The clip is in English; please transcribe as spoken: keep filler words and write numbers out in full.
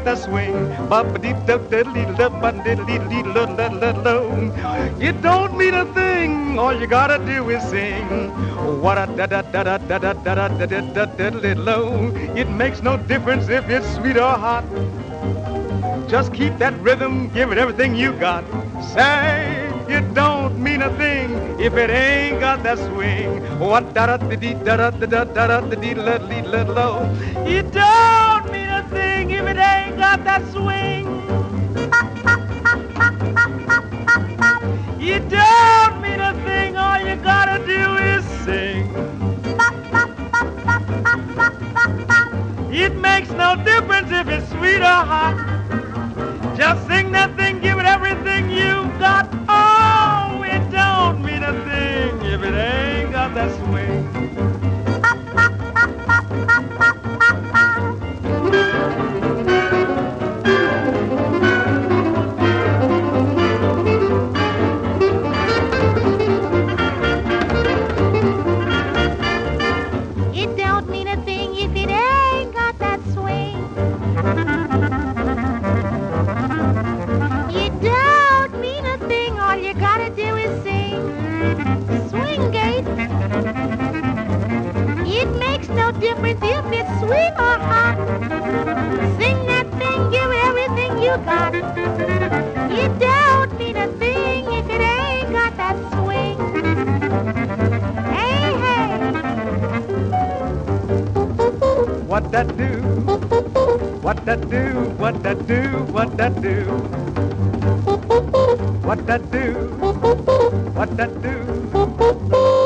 got that swing. It don't mean a thing, all you gotta do is sing. What a da da da da da da da da da da da. It makes no difference if it's sweet or hot. Just keep that rhythm, give it everything you got. Say, it don't mean a thing if it ain't got that swing. What da da da da da da da da da da. It don't mean a thing if it ain't got that swing. It don't mean a thing, all you gotta do is sing. It makes no difference if it's sweet or hot. Just sing that thing, give it everything you got. Oh, it don't mean a thing if it ain't got that swing. It don't mean a thing if it ain't got that swing. It don't mean a thing, all you gotta do is sing. Swing gate. It makes no difference if it's sweet or hot. Sing that thing, give it everything you got. It don't mean a thing if it ain't got that swing. Hey, hey. What that do? What that do? What that do? What that do? What that do? What that do?